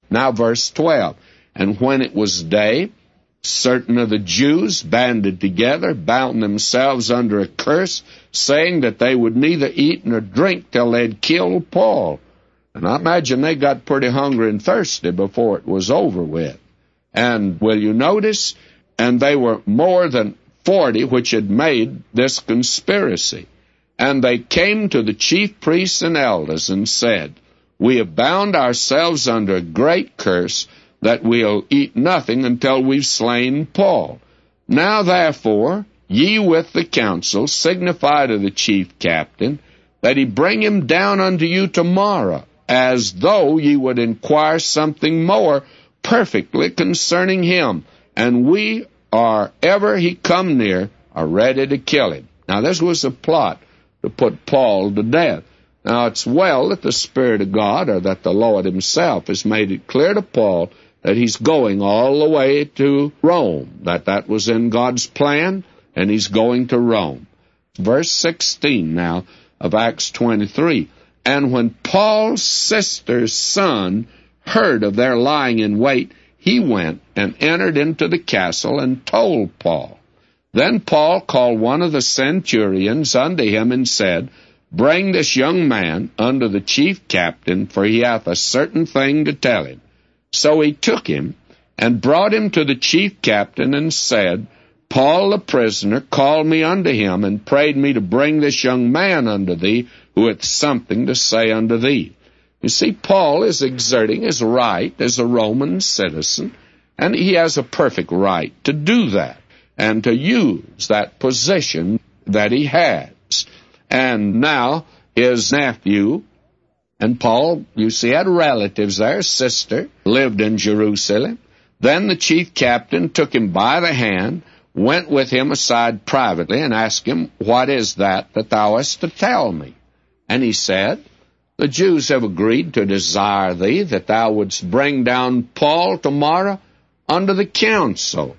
Now verse 12. And when it was day, certain of the Jews banded together, bound themselves under a curse, saying that they would neither eat nor drink till they'd killed Paul. And I imagine they got pretty hungry and thirsty before it was over with. And will you notice? And they were more than 40 which had made this conspiracy. And they came to the chief priests and elders and said, We have bound ourselves under a great curse, that we'll eat nothing until we've slain Paul. Now therefore, ye with the council signify to the chief captain, that he bring him down unto you tomorrow, as though ye would inquire something more perfectly concerning him, and we, or ever he come near, are ready to kill him. Now this was a plot to put Paul to death. Now it's well that the Spirit of God, or that the Lord himself, has made it clear to Paul that he's going all the way to Rome, that was in God's plan, and he's going to Rome. Verse 16 now of Acts 23. And when Paul's sister's son heard of their lying in wait, he went and entered into the castle and told Paul. Then Paul called one of the centurions unto him and said, Bring this young man unto the chief captain, for he hath a certain thing to tell him. So he took him and brought him to the chief captain and said, Paul the prisoner called me unto him and prayed me to bring this young man unto thee, who hath something to say unto thee. You see, Paul is exerting his right as a Roman citizen, and he has a perfect right to do that and to use that position that he has. And now his nephew, and Paul, you see, had relatives there. His sister lived in Jerusalem. Then the chief captain took him by the hand, went with him aside privately, and asked him, What is that thou hast to tell me? And he said, The Jews have agreed to desire thee that thou wouldst bring down Paul tomorrow unto the council,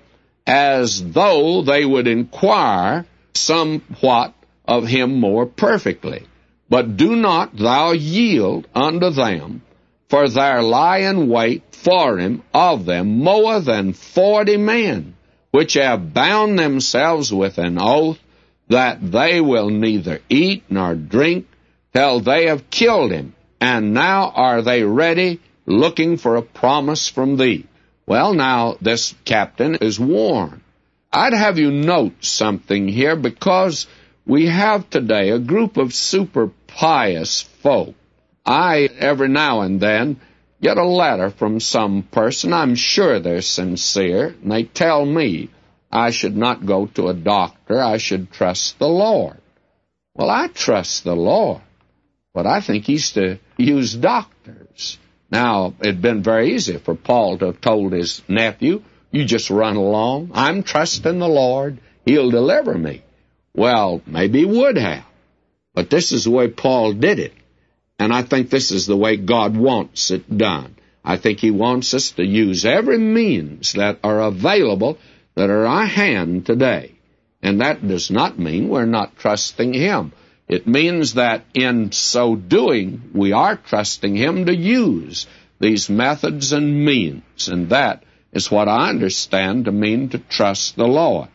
as though they would inquire somewhat of him more perfectly. But do not thou yield unto them, for there lie in wait for him of them more than 40 men, which have bound themselves with an oath that they will neither eat nor drink till they have killed him. And now are they ready, looking for a promise from thee. Well, now this captain is warned. I'd have you note something here, because we have today a group of super pious folk. I, every now and then, get a letter from some person. I'm sure they're sincere, and they tell me I should not go to a doctor. I should trust the Lord. Well, I trust the Lord, but I think he's to use doctors. Now, it'd been very easy for Paul to have told his nephew, You just run along. I'm trusting the Lord. He'll deliver me. Well, maybe he would have. But this is the way Paul did it. And I think this is the way God wants it done. I think he wants us to use every means that are available that are at our hand today. And that does not mean we're not trusting him. It means that in so doing, we are trusting him to use these methods and means. And that is what I understand to mean to trust the Lord.